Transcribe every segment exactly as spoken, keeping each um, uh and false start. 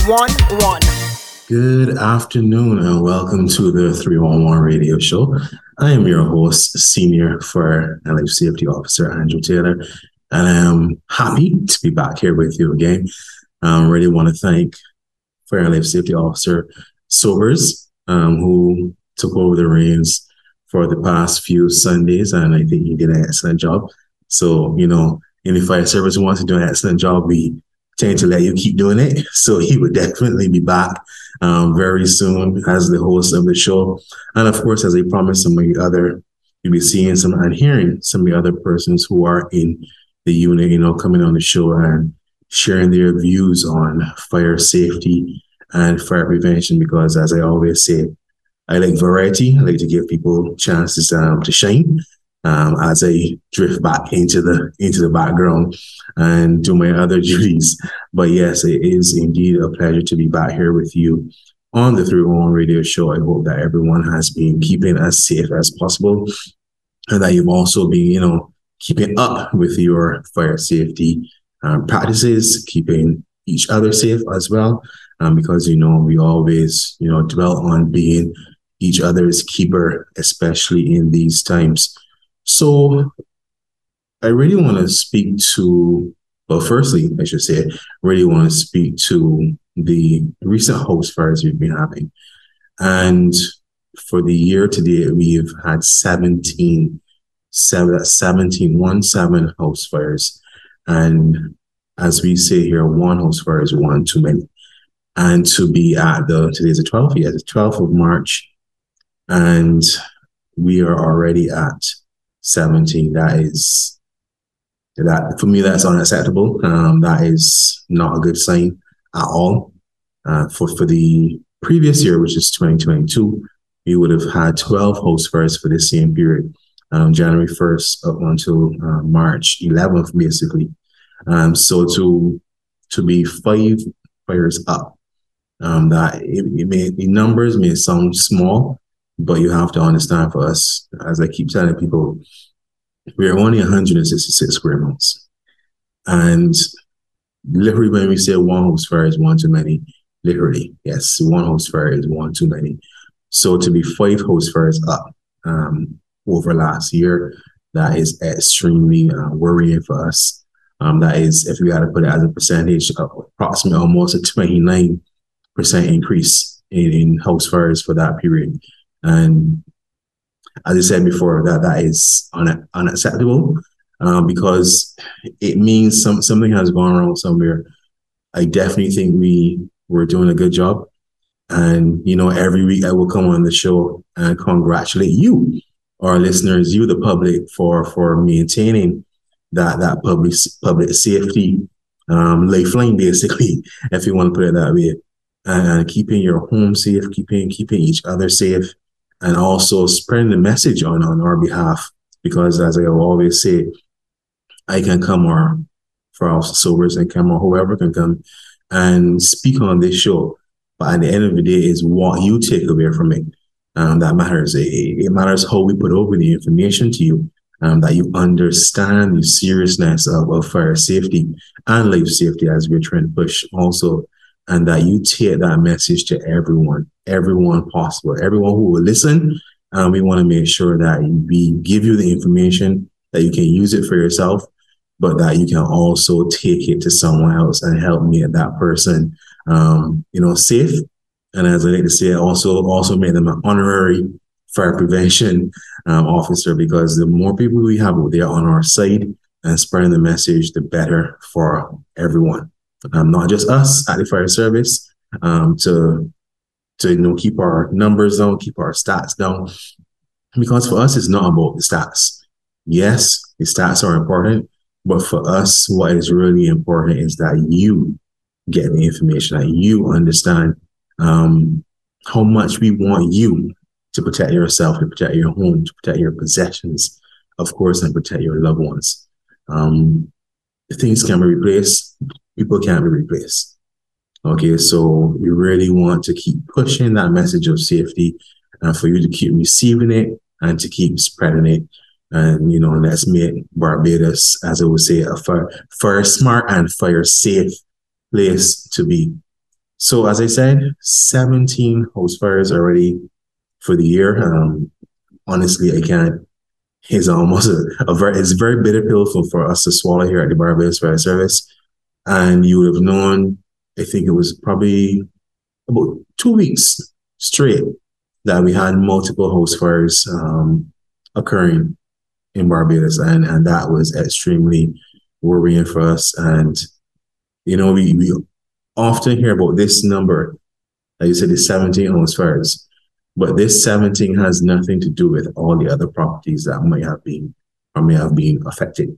one one. Good afternoon and welcome to the three one one radio show. I am your host, Senior Fire and Life Safety Officer Andrew Taylor, and I am happy to be back here with you again. I um, really want to thank Fire and Life Safety Officer Sobers, um, who took over the reins for the past few Sundays, and I think he did an excellent job. So, you know, any fire service who wants to do an excellent job, we tend to let you keep doing it. So he would definitely be back um, very soon as the host of the show. And of course, as I promised, some of the other, you'll be seeing some and hearing some of the other persons who are in the unit, you know, coming on the show and sharing their views on fire safety and fire prevention. Because as I always say, I like variety. I like to give people chances um, to shine. Um, as I drift back into the into the background and do my other duties. But yes, it is indeed a pleasure to be back here with you on the three one one radio show. I hope that everyone has been keeping as safe as possible and that you've also been, you know, keeping up with your fire safety um, practices, keeping each other safe as well, um, because, you know, we always, you know, dwell on being each other's keeper, especially in these times. So I really want to speak to, well, firstly, I should say, really want to speak to the recent house fires we've been having. And for the year to date, we've had seventeen, seven, seventeen, one, seven house fires. And as we say here, one house fire is one too many. And to be at the, today's the twelfth, yeah, the twelfth of March, and we are already at seventeen. That is, that for me, that's unacceptable. Um, that is not a good sign at all. Uh, for, for the previous year, which is twenty twenty-two, we would have had twelve house fires for the same period, um, January first up until uh, March eleventh, basically. Um, so to to be five fires up, um, that it, it may, the numbers may sound small, but you have to understand, for us, as I keep telling people, we are only one hundred sixty-six square miles. And literally, when we say one house fire is one too many, literally, yes, one house fire is one too many. So to be five house fires up um, over last year, that is extremely uh, worrying for us. Um, that is, if we had to put it as a percentage, uh, approximately almost a twenty-nine percent increase in, in house fires for that period. And as I said before, that that is un- unacceptable uh, because it means some something has gone wrong somewhere. I definitely think we were doing a good job. And, you know, every week I will come on the show and congratulate you, our listeners, you, the public, for for maintaining that that public public safety um, lifeline, basically, if you want to put it that way, and keeping your home safe, keeping keeping each other safe, and also spreading the message on, on our behalf. Because as I always say, I can come, or for our Sobers and come, or whoever can come and speak on this show. But at the end of the day, is what you take away from it um, that matters. It, it matters how we put over the information to you, um, that you understand the seriousness of, of fire safety and life safety as we're trying to push also. And that you take that message to everyone, everyone possible, everyone who will listen. Um, we want to make sure that we give you the information, that you can use it for yourself, but that you can also take it to someone else and help make that person, um, you know, safe. And as I like to say, also also make them an honorary fire prevention um, officer, because the more people we have out there on our side and spreading the message, the better for everyone. Um, not just us at the fire service, um, to to you know keep our numbers down, keep our stats down, because for us it's not about the stats. Yes, the stats are important, but for us, what is really important is that you get the information, that you understand um, how much we want you to protect yourself, to protect your home, to protect your possessions, of course, and protect your loved ones. Um, things can be replaced. People can't be replaced. Okay, so we really want to keep pushing that message of safety and for you to keep receiving it and to keep spreading it. And, you know, let's make Barbados, as I would say, a fire, fire smart and fire safe place to be. So as I said, seventeen house fires already for the year. Um, honestly, I can't. It's almost a, a very, it's a very bitter pill for, for us to swallow here at the Barbados Fire Service. And you would have known, I think it was probably about two weeks straight that we had multiple house fires um, occurring in Barbados, and and that was extremely worrying for us. And you know, we we often hear about this number, like you said, the seventeen house fires, but this seventeen has nothing to do with all the other properties that might have been or may have been affected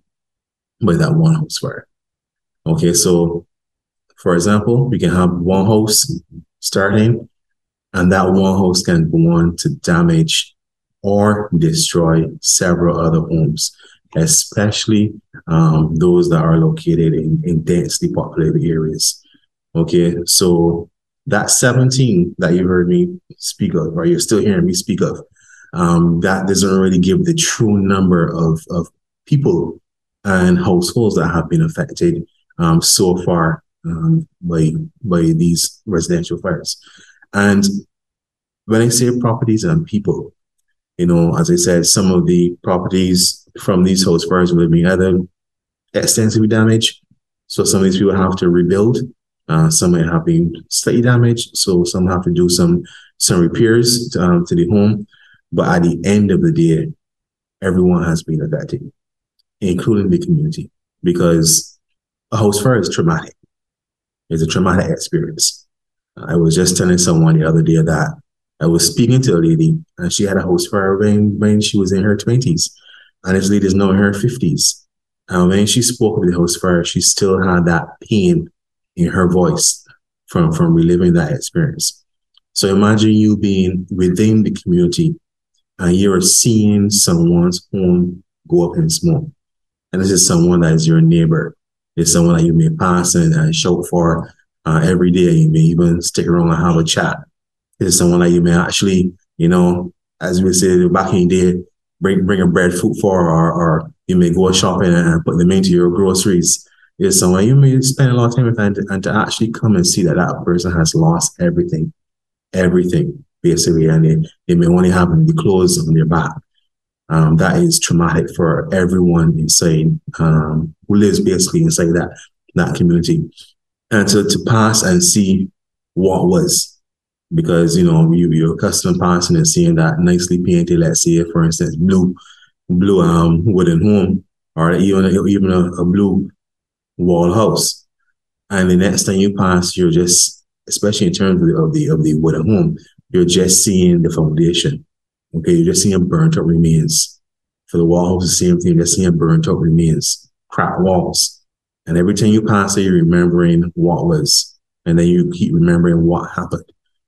by that one house fire. Okay, so for example, we can have one house starting, and that one house can go on to damage or destroy several other homes, especially um, those that are located in, in densely populated areas. Okay, so that seventeen that you heard me speak of, or you're still hearing me speak of, um, that doesn't really give the true number of, of people and households that have been affected um, so far um, by, by these residential fires. And when I say properties and people, you know, as I said, some of the properties from these house fires will be either extensively damaged. So some of these people have to rebuild. Uh, some might have been slightly damaged. So some have to do some some repairs to, um, to the home. But at the end of the day, everyone has been affected, including the community, because a house fire is traumatic. It's a traumatic experience. I was just telling someone the other day that I was speaking to a lady, and she had a house fire when, when she was in her twenties. And this lady is now in her fifties. And when she spoke of the house fire, she still had that pain in her voice from, from reliving that experience. So imagine you being within the community and you're seeing someone's home go up in smoke. And this is someone that is your neighbor. It's someone that you may pass and, and shout for uh, every day. You may even stick around and have a chat. This is someone that you may actually, you know, as we say back in the day, bring bring a bread food for, or, or you may go shopping and put them into your groceries. Is someone you may spend a lot of time with, and, and to actually come and see that that person has lost everything, everything basically, and they, they may only have the clothes on their back. Um, that is traumatic for everyone inside um, who lives basically inside that that community, and to to pass and see what was. Because, you know, you, you're accustomed passing and seeing that nicely painted, let's say, for instance, blue, blue um, wooden home, or even, even a, a blue wall house. And the next time you pass, you're just, especially in terms of the, of the, of the wooden home, you're just seeing the foundation. Okay, you're just seeing burnt up remains. For the wall house, the same thing, you're just seeing burnt up remains, cracked walls. And every time you pass it, you're remembering what was, and then you keep remembering what happened.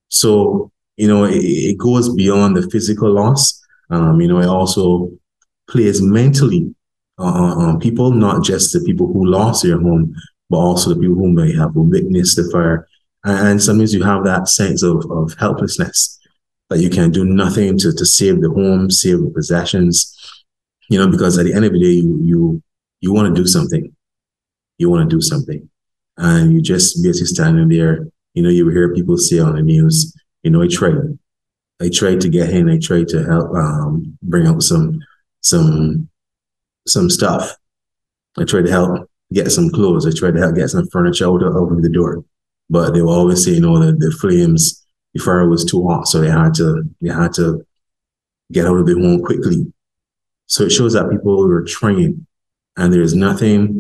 So, you know, it, it goes beyond the physical loss. Um, you know, it also plays mentally uh, on people, not just the people who lost their home, but also the people who may have witnessed the fire. And, and sometimes you have that sense of, of helplessness, that you can do nothing to, to save the home, save the possessions, you know, because at the end of the day, you you, you want to do something. You want to do something. And you just basically standing there. You know, you hear people say on the news, you know, I tried, I tried to get in, I tried to help um, bring out some, some, some stuff. I tried to help get some clothes. I tried to help get some furniture out of, out of the door. But they will always say, you know, that the flames, the fire was too hot, so they had to, they had to get out of the home quickly. So it shows that people were trying, and there's nothing.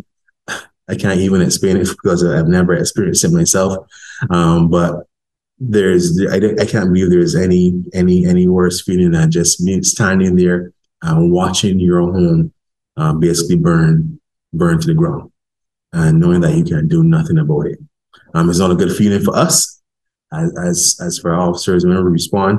I can't even explain it because I've never experienced it myself. Um, but there's, I, I can't believe there's any, any, any worse feeling than just me standing there and watching your home uh, basically burn, burn to the ground, and knowing that you can do nothing about it. Um, it's not a good feeling for us as, as, as for our officers whenever we respond,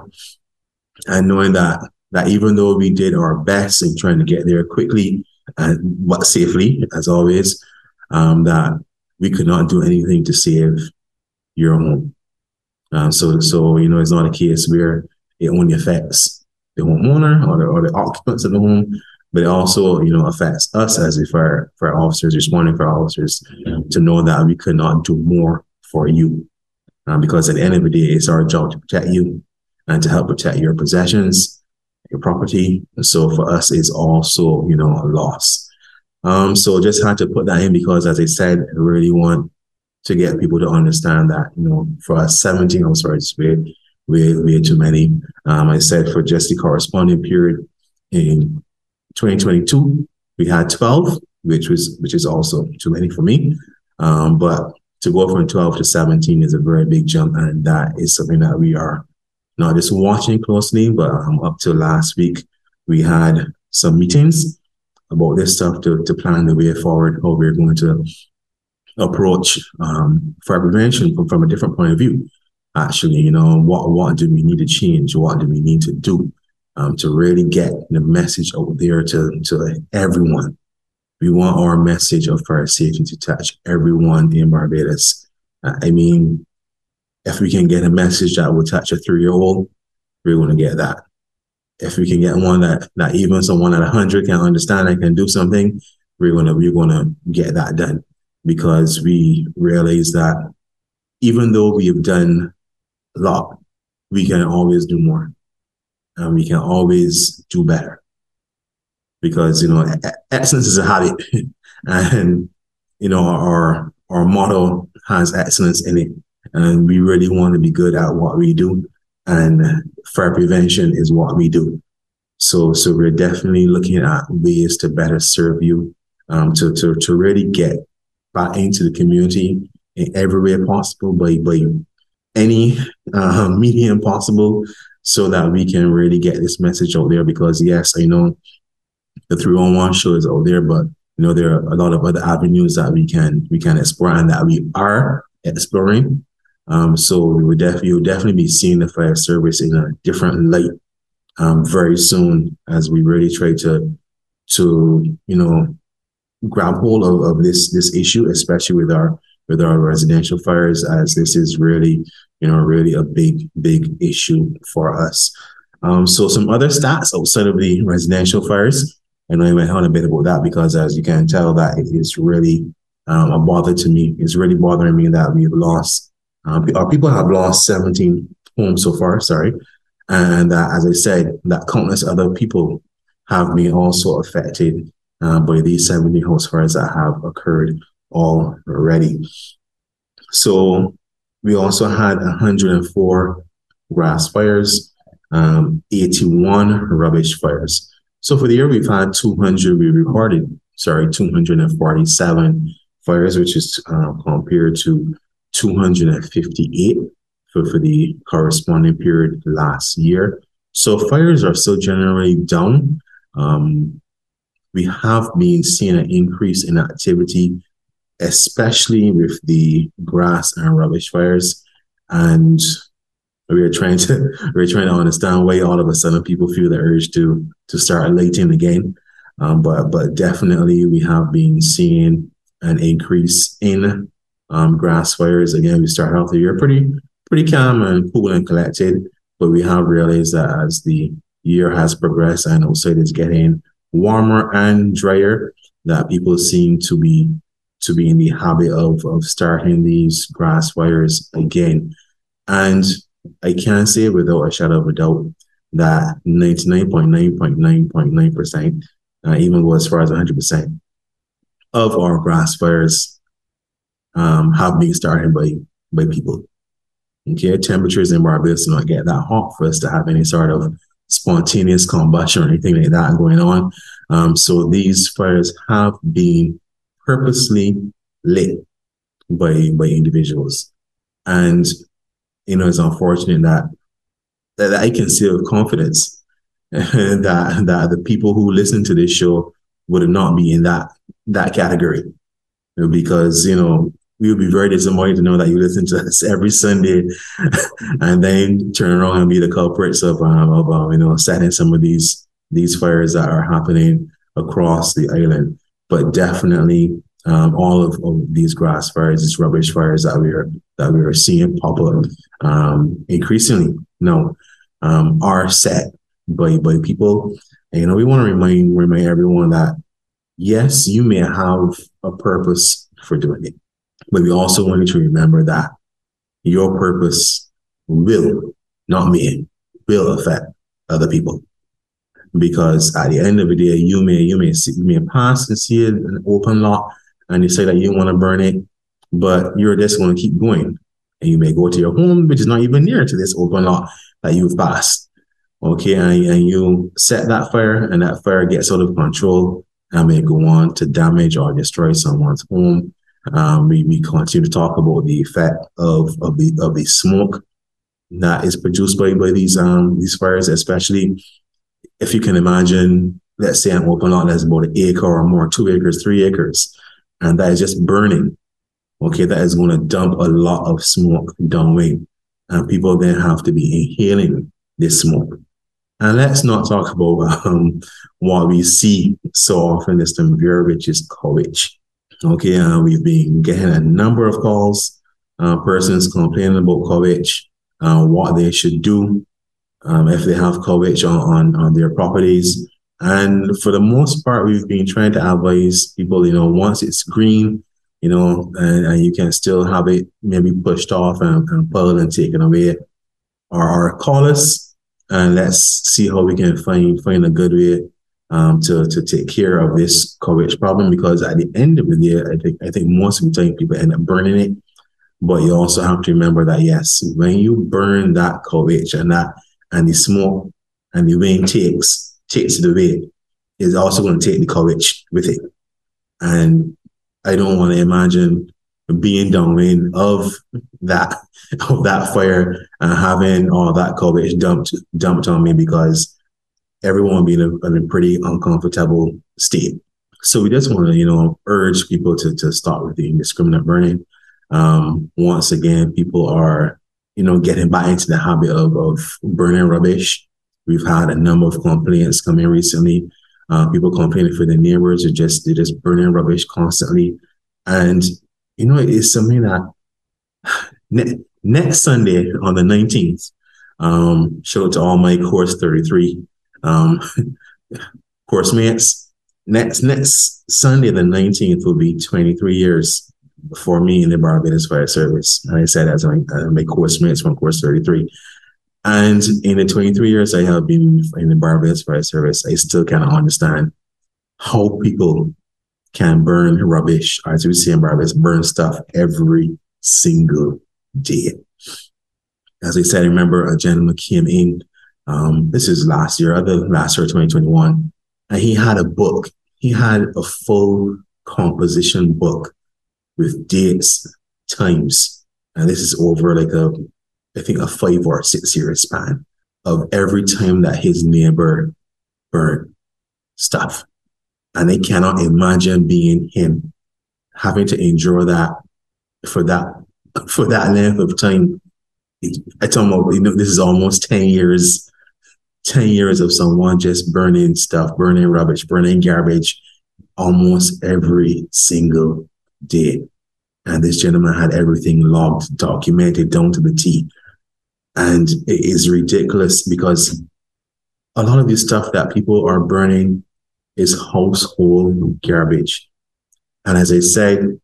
and knowing that, that even though we did our best in trying to get there quickly and but safely, as always, Um, that we could not do anything to save your home. Uh, so, so you know, it's not a case where it only affects the homeowner or the, or the occupants of the home, but it also, you know, affects us as if our, for our officers, responding for our officers, to know that we could not do more for you. um, because at the end of the day, it's our job to protect you and to help protect your possessions, your property. And so for us, it's also, you know, a loss. Um, so just had to put that in because, as I said, I really want to get people to understand that, you know, for us, seventeen house fires, way, way, way too many. Um, I said for just the corresponding period in twenty twenty-two, we had twelve, which was which is also too many for me. Um, but to go from twelve to seventeen is a very big jump, and that is something that we are not just watching closely, but um, up to last week, we had some meetings about this stuff to, to plan the way forward, how we're going to approach um, fire prevention from, from a different point of view. Actually, you know, what, what do we need to change? What do we need to do um, to really get the message out there to, to everyone? We want our message of fire safety to touch everyone in Barbados. Uh, I mean, if we can get a message that will touch a three-year-old, we're going to get that. If we can get one that, that even someone at one hundred can understand and can do something, we're going to we're going to get that done. Because we realize that even though we have done a lot, we can always do more. And we can always do better. Because, you know, excellence is a habit. And, you know, our our motto has excellence in it. And we really want to be good at what we do. And fire prevention is what we do. So so we're definitely looking at ways to better serve you, um, to, to, to really get back into the community in every way possible, by, by any uh, medium possible, so that we can really get this message out there. Because, yes, I know the three one one show is out there, but, you know, there are a lot of other avenues that we can we can explore and that we are exploring. Um, so we would definitely, you'll definitely be seeing the fire service in a different light um, very soon, as we really try to, to you know, grab hold of, of this this issue, especially with our with our residential fires, as this is really, you know, really a big, big issue for us. Um, so some other stats outside of the residential fires, and I went on a bit about that because, as you can tell, that it is really um, a bother to me. It's really bothering me that we've lost. Um, our people have lost seventeen homes so far, sorry. And uh, as I said, that countless other people have been also affected uh, by these seventeen house fires that have occurred already. So we also had one hundred four grass fires, um, eighty-one rubbish fires. So for the year, we've had two hundred, we recorded, sorry, two hundred forty-seven fires, which is uh, compared to two hundred fifty-eight for, for the corresponding period last year. So fires are still generally down. Um, we have been seeing an increase in activity, especially with the grass and rubbish fires. And we're trying to we're trying to understand why all of a sudden people feel the urge to to start lighting again. Um, but but definitely we have been seeing an increase in Um, grass fires. Again, we start out the year pretty pretty calm and cool and collected, but we have realized that as the year has progressed and outside is getting warmer and drier, that people seem to be to be in the habit of of starting these grass fires again. And I can say without a shadow of a doubt that ninety-nine point nine point nine point nine percent, uh, even go as far as one hundred percent of our grass fires Um, have been started by by people. Okay, temperatures in Barbados do not get that hot for us to have any sort of spontaneous combustion or anything like that going on. Um, so these fires have been purposely lit by by individuals, and you know it's unfortunate that that I can say with confidence that that the people who listen to this show would not be in that that category, because you know. We would be very disappointed to know that you listen to us every Sunday and then turn around and be the culprits of, um, of um, you know, setting some of these these fires that are happening across the island. But definitely um, all of, of these grass fires, these rubbish fires that we are that we are seeing pop up um, increasingly now um, are set by by people. And, you know, we want to remind remind everyone that yes, you may have a purpose for doing it. But we also want you to remember that, your purpose will, not me, will affect other people. Because at the end of the day, you may you may see, you may pass and see an open lot, and you say that you want to burn it, but you're just going to keep going, and you may go to your home, which is not even near to this open lot that you've passed. Okay, and, and you set that fire, and that fire gets out of control and may go on to damage or destroy someone's home. Um, we, we continue to talk about the effect of of the of the smoke that is produced by by these um these fires, especially if you can imagine, let's say an open lot that's about an acre or more, two acres, three acres, and that is just burning. Okay, that is going to dump a lot of smoke downwind, and people then have to be inhaling this smoke. And let's not talk about um, what we see so often this time of year, which is COVID. Okay, uh, we've been getting a number of calls, uh, persons complaining about COVID, uh, what they should do um, if they have COVID on, on, on their properties. And for the most part, we've been trying to advise people, you know, once it's green, you know, and, and you can still have it maybe pushed off and, and pulled and taken away, or, or call us and let's see how we can find find a good way um, to to take care of this COVID problem. Because at the end of the day, I think I think most of the time people end up burning it. But you also have to remember that yes, when you burn that COVID and that and the smoke and the wind takes takes it away, it's also going to take the COVID with it. And I don't want to imagine being downwind of that of that fire and having all that COVID dumped dumped on me, because everyone will be in a, in a pretty uncomfortable state. So we just want to, you know, urge people to to stop with the indiscriminate burning. Um, once again, people are, you know, getting back into the habit of, of burning rubbish. We've had a number of complaints come in recently. Uh, people complaining for their neighbors are just they're just burning rubbish constantly. And you know, it's something that ne- next Sunday on the nineteenth, um, shout out to all my course thirty-three um, course mates. Next next Sunday, the nineteenth, will be twenty-three years for me in the Barbados Fire Service. And I said as my, uh, my course mates from course thirty-three. And in the twenty-three years I have been in the Barbados Fire Service, I still cannot understand how people can burn rubbish, or as we say in Barbados, burn stuff every single day. As I said, I remember a gentleman came in, um, this is last year, other last year, twenty twenty-one, and he had a book. He had a full composition book with dates, times, and this is over like a, I think a five or six year span of every time that his neighbor burned stuff. And I cannot imagine being him, having to endure that for that for that length of time. I tell him, you know, this is almost ten years, ten years of someone just burning stuff, burning rubbish, burning garbage almost every single day. And this gentleman had everything logged, documented down to the T. And it is ridiculous because a lot of this stuff that people are burning is household garbage. And as I said,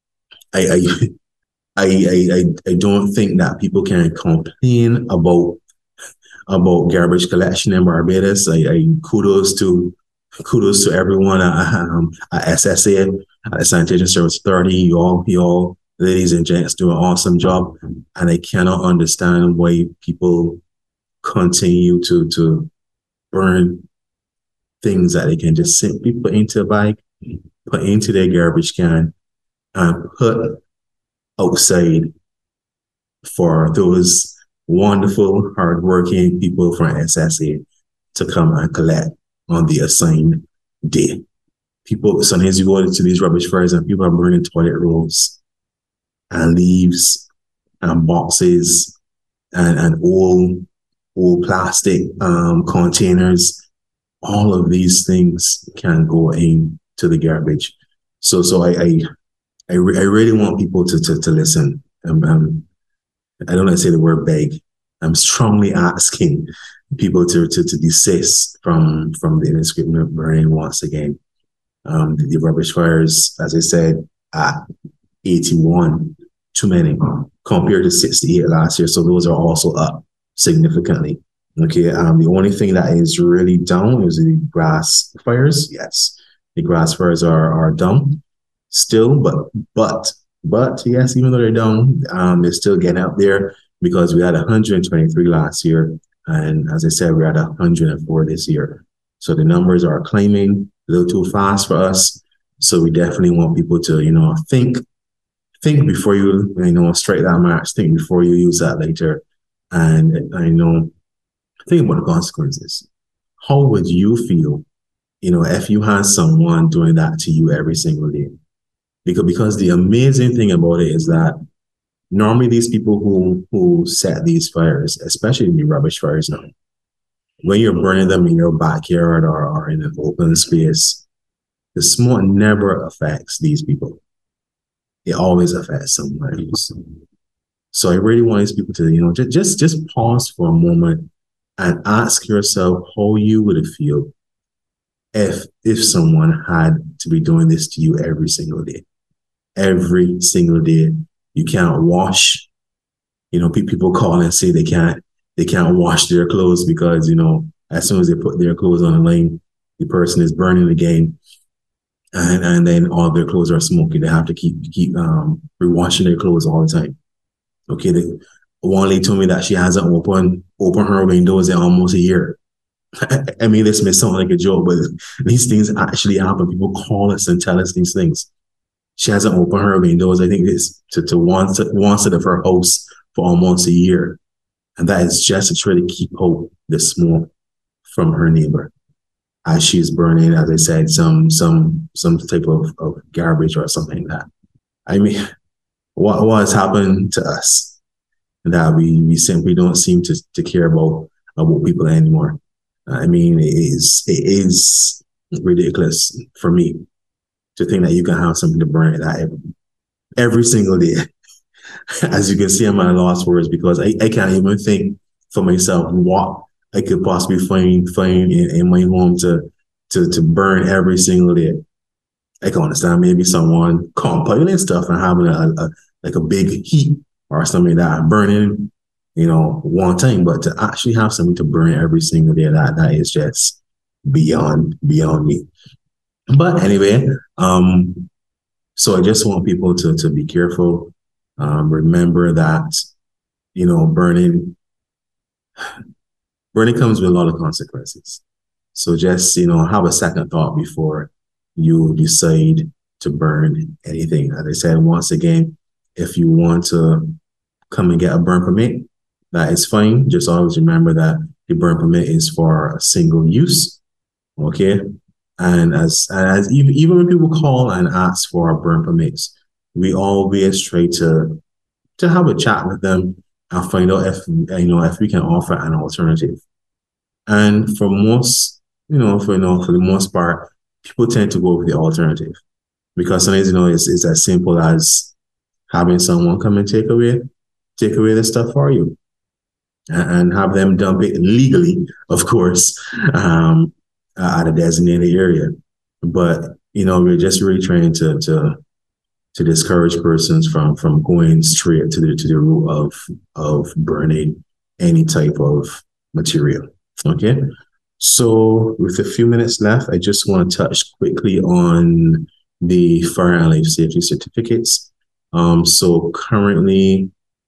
I I, I I I don't think that people can complain about about garbage collection in Barbados. I, I kudos to kudos to everyone at, um, at S S A, at the Sanitation Service Authority. You all, you all, ladies and gents, do an awesome job. And I cannot understand why people continue to to burn things that they can just simply put into a bag, put into their garbage can, and put outside for those wonderful, hardworking people from S S A to come and collect on the assigned day. People, sometimes you go into these rubbish fires and people are burning toilet rolls and leaves and boxes and, and old, old plastic um, containers. All of these things can go into the garbage. So, so I, I, I, re- I really want people to to, to listen. Um, um, I don't want to say the word beg. I'm strongly asking people to to, to desist from from the indiscriminate burning once again. Um, the, the rubbish fires, as I said, at eighty-one, too many. compared to sixty-eight last year. So those are also up significantly. Okay. Um, the only thing that is really down is the grass fires. Yes, the grass fires are, are down still, but, but, but yes, even though they're down, um, they're still getting up there because we had one hundred twenty-three last year. And as I said, we're at one hundred four this year. So the numbers are climbing a little too fast for us. So we definitely want people to, you know, think, think before you, you know, strike that match, think before you use that later. And I know, think about the consequences. How would you feel, you know, if you had someone doing that to you every single day? Because, because the amazing thing about it is that normally these people who, who set these fires, especially the rubbish fires now, when you're burning them in your backyard or, or in an open space, the smoke never affects these people. It always affects someone else. So I really want these people to, you know, just, just, just pause for a moment and ask yourself how you would feel if, if someone had to be doing this to you every single day. Every single day. You can't wash. You know, people call and say they can't, they can't wash their clothes because, you know, as soon as they put their clothes on the line, the person is burning again. And, and then all their clothes are smoky. They have to keep, keep, um, rewashing their clothes all the time. Okay. The, one lady told me that she hasn't opened, opened her windows in almost a year. I mean, this may sound like a joke, but these things actually happen. People call us and tell us these things. She hasn't opened her windows, I think it's to, to one, one side of her house for almost a year. And that is just to try to keep out the smoke from her neighbor as she's burning, as I said, some some some type of, of garbage or something like that. I mean, what, what has happened to us that we, we simply don't seem to, to care about, about people anymore? I mean, it is, it is ridiculous for me to think that you can have something to burn that every, every single day. As you can see, I'm at a loss for words because I, I can't even think for myself what I could possibly find find in, in my home to, to to burn every single day. I can understand maybe someone compiling stuff and having a, a like a big heat or something like that burning, you know, one time, but to actually have something to burn every single day, that that is just beyond beyond me. But anyway, um, so I just want people to to be careful. Um, remember that, you know, burning burning comes with a lot of consequences. So just, you know, have a second thought before you decide to burn anything. As I said, once again, if you want to come and get a burn permit, that is fine. Just always remember that the burn permit is for a single use. Okay. And as, as even, even when people call and ask for burn permits, we always try to, to have a chat with them and find out if, you know, if we can offer an alternative. And for most, you know, for, you know, for the most part, people tend to go with the alternative because sometimes, you know, it's, it's as simple as having someone come and take away, take away the stuff for you and, and have them dump it legally, of course, um, uh, at a designated area. But, you know, we're just really trying to, to, to discourage persons from, from going straight to the, to the root of, of burning any type of material. Okay. So with a few minutes left, I just want to touch quickly on the fire and life safety certificates. Um, so currently,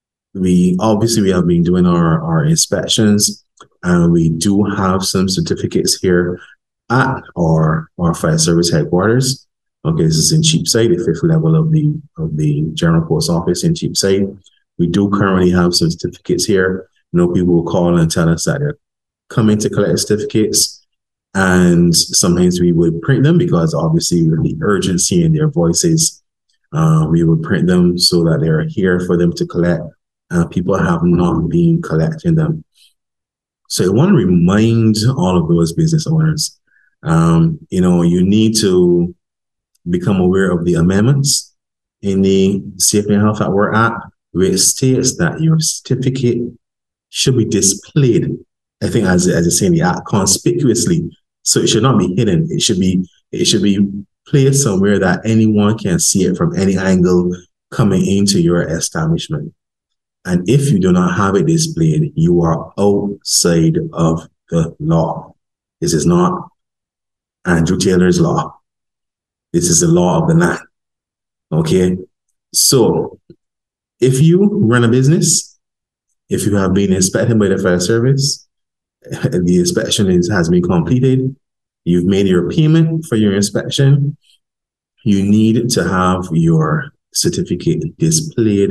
we obviously we have been doing our, our inspections, and we do have some certificates here at our, our fire service headquarters. Okay, this is in Cheapside, the fifth level of the of the General Post Office in Cheapside. We do currently have some certificates here. You know, people will call and tell us that they're coming to collect certificates, and sometimes we would print them because obviously with the urgency in their voices, uh, we would print them so that they're here for them to collect. Uh, people have not been collecting them. So I want to remind all of those business owners, um, you know, you need to become aware of the amendments in the Safety and Health at Work Act, where it states that your certificate should be displayed, I think as, as it's saying the act, conspicuously. So it should not be hidden. It should be, it should be placed somewhere that anyone can see it from any angle coming into your establishment. And if you do not have it displayed, you are outside of the law. This is not Andrew Taylor's law. This is the law of the land. Okay? So, if you run a business, if you have been inspected by the fire service, the inspection is, has been completed, you've made your payment for your inspection, you need to have your certificate displayed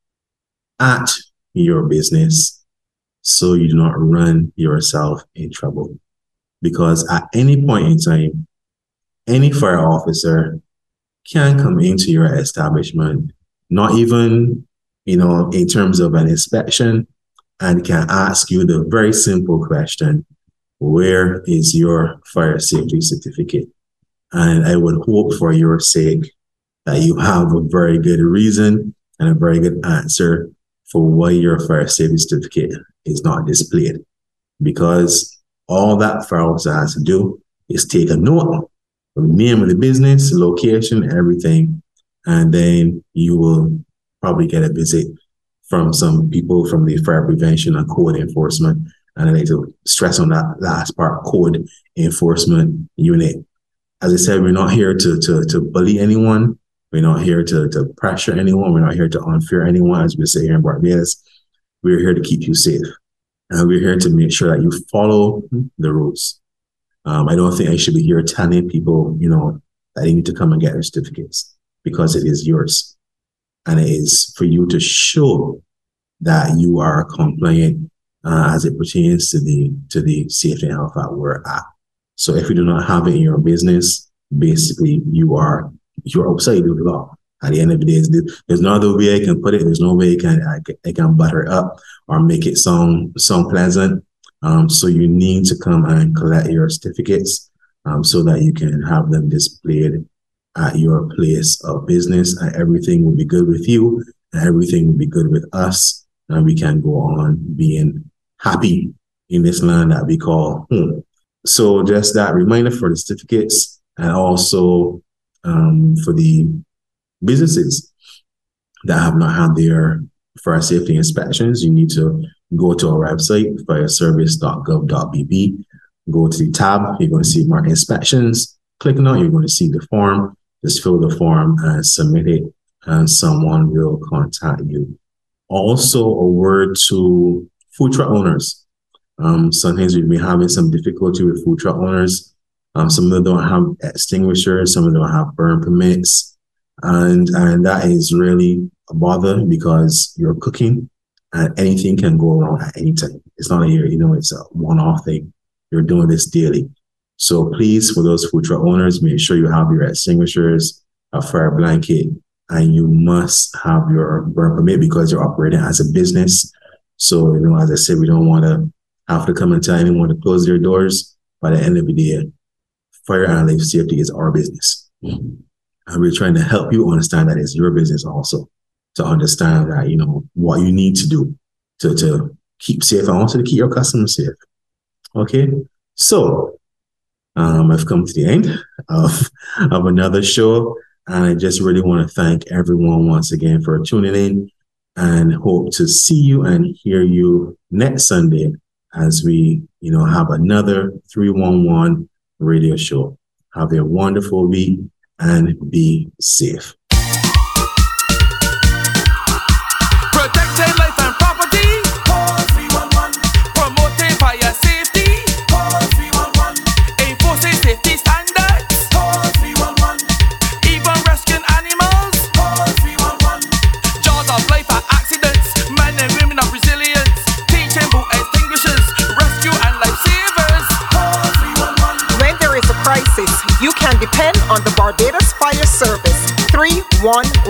at your business so you do not run yourself in trouble. Because at any point in time, any fire officer can come into your establishment, not even, you know, in terms of an inspection, and can ask you the very simple question, where is your fire safety certificate? And I would hope for your sake that you have a very good reason and a very good answer for why your fire safety certificate is not displayed. Because all that fire officer has to do is take a note of the name of the business, location, everything, and then you will probably get a visit from some people from the fire prevention and code enforcement. And I need to stress on that last part, code enforcement unit. As I said, we're not here to to to bully anyone. We're not here to to pressure anyone. We're not here to unfair anyone, as we say here in Barbados. We're here to keep you safe. And we're here to make sure that you follow the rules. Um, I don't think I should be here telling people, you know, that they need to come and get their certificates, because it is yours. And it is for you to show that you are compliant uh, as it pertains to the to the Safety and Health at Work Act. So if you do not have it in your business, basically you are you're outside of the law. At the end of the day, there's no other way I can put it. There's no way I can I can, I can butter it up or make it sound sound pleasant. Um, so you need to come and collect your certificates um, so that you can have them displayed at your place of business, and everything will be good with you, and everything will be good with us, and we can go on being happy in this land that we call home. So just that reminder for the certificates, and also um, for the businesses that have not had their fire safety inspections, you need to go to our website, fireservice dot gov dot b b. Go to the tab, you're going to see mark inspections. Click on it, you're going to see the form. Just fill the form and submit it, and someone will contact you. Also, a word to food truck owners. Um, sometimes we've been having some difficulty with food truck owners. Um, some of them don't have extinguishers, some of them don't have burn permits. And, and that is really a bother, because you're cooking and anything can go wrong at any time. It's not a, you know, it's a one-off thing. You're doing this daily. So please, for those food truck owners, make sure you have your extinguishers, a fire blanket, and you must have your burn permit, because you're operating as a business. So, you know, as I said, we don't want to have to come and tell anyone to close their doors. By the end of the day, fire and life safety is our business. And we're trying to help you understand that it's your business also, to understand that, you know, what you need to do to, to keep safe, and also to keep your customers safe. Okay, so um, I've come to the end of, of another show, and I just really want to thank everyone once again for tuning in, and hope to see you and hear you next Sunday as we, you know, have another three one one radio show. Have a wonderful week and be safe. Protecting life and property. Call three one one. Promoting fire safety. Call three one one. Enforcing safety standards. Call three one one. Even rescuing animals. Call three one one. Jaws of life are accidents. Men and women of resilience. Teaching boat extinguishers. Rescue and lifesavers. Call three one one. When there is a crisis, you can depend on the Barbados Fire Service. three one